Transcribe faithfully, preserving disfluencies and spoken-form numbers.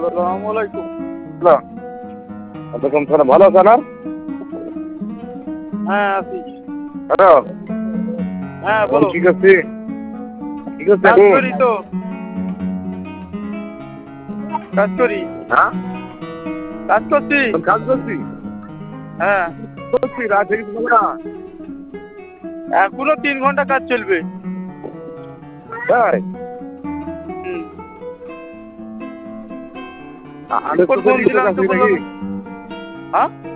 আসসালামু আলাইকুম। ওয়ালাইকুম সালাম। ভালো আছেন? হ্যাঁ আছি। হ্যালো। হ্যাঁ এখন বলো। কি করছি? কি করছি কাজ এখন? করি তো। কাজ করি। হ্যাঁ? কাজ করছি। এখন কাজ করছি? হ্যাঁ। করছি, রাত হয়ে গেছে না? এখনো তিন ঘন্টা কাজ চলবে। তাই? হুম। আ- আদেশ রিপোর্ট করতে ফোন কি তোর দিলাম তো কাছে বললো নাকি? হ্যাঁ